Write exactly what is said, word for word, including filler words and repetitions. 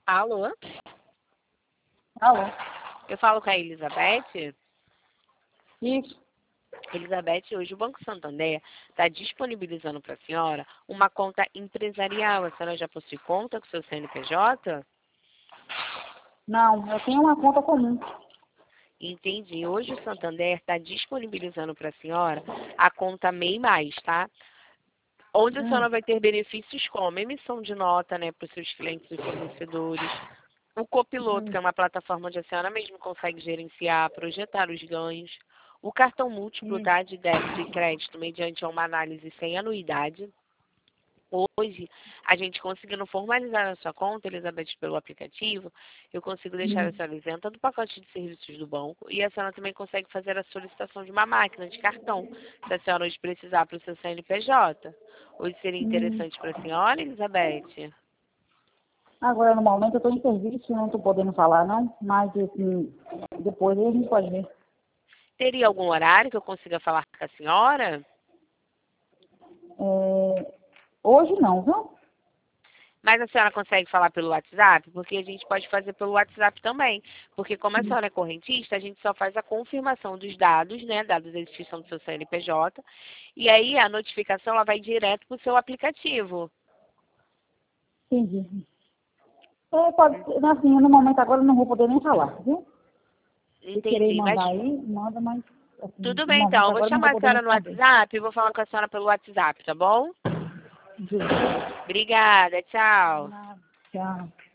Alô? Alô? Eu falo com a Elizabeth. Isso. Elizabeth, hoje o Banco Santander está disponibilizando para a senhora uma conta empresarial. A senhora já possui conta com seu C N P J? Não, eu tenho uma conta comum. Entendi. Hoje o Santander está disponibilizando para a senhora a conta M E I Mais, tá? Onde a Hum. senhora vai ter benefícios como emissão de nota, né, para os seus clientes e fornecedores. O Copiloto, Hum. que é uma plataforma onde a senhora mesmo consegue gerenciar, projetar os ganhos. O cartão múltiplo, Hum. tá, de débito e crédito, mediante uma análise sem anuidade. Hoje, a gente conseguindo formalizar a sua conta, Elizabeth, pelo aplicativo, eu consigo deixar Hum. a senhora isenta do pacote de serviços do banco e a senhora também consegue fazer a solicitação de uma máquina de cartão, se a senhora hoje precisar para o seu C N P J. Hoje seria Hum. interessante para a senhora, Elizabeth? Agora, no momento, eu estou em serviço, não estou podendo falar, não. Mas, assim, depois a gente pode ver. Teria algum horário que eu consiga falar com a senhora? É, hoje não, viu? Mas a senhora consegue falar pelo WhatsApp? Porque a gente pode fazer pelo WhatsApp também. Porque como a Hum. senhora é correntista, a gente só faz a confirmação dos dados, né? Dados da instituição do seu C N P J. E aí a notificação ela vai direto para o seu aplicativo. Entendi. É, pode, assim, no momento agora eu não vou poder nem falar, viu? Se querer Entendi. Mas mandar aí, manda, mas, assim, tudo no bem então. momento Eu vou agora eu não vou chamar a poder senhora no responder. WhatsApp e vou falar com a senhora pelo WhatsApp, tá bom? Entendi. Obrigada. Tchau. Nada. Tchau.